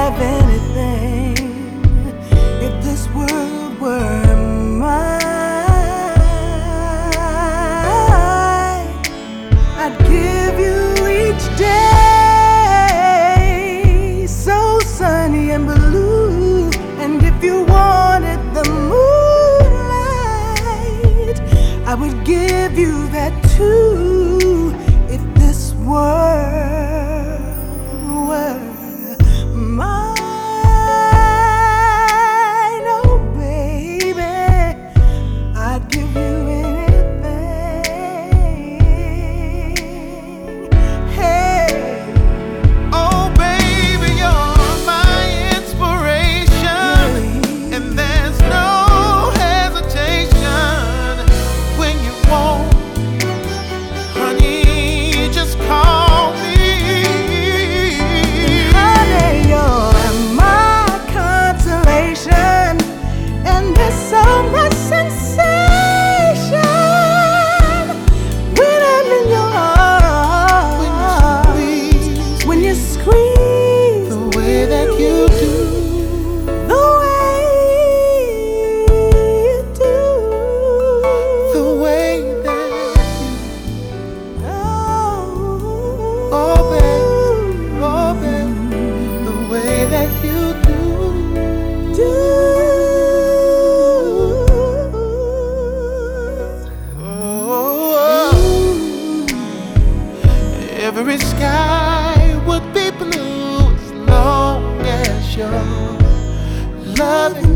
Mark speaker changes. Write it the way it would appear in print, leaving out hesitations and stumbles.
Speaker 1: have anything if this world were mine. I'd give you each day so sunny and blue, and if you wanted the moonlight, I would give you that too. If this world were mine, oh baby, I'd give you anything. Hey,
Speaker 2: Oh baby, you're my inspiration, and there's no hesitation when you want, honey, just call me.
Speaker 1: honey, you're my consolation, and there's so much sensation when I'm in your arms. When you squeeze
Speaker 2: The way that you do,
Speaker 1: the way you do,
Speaker 2: the way that
Speaker 1: oh,
Speaker 2: babe, the way that you do. Oh, every sky would be blue as long as you're loving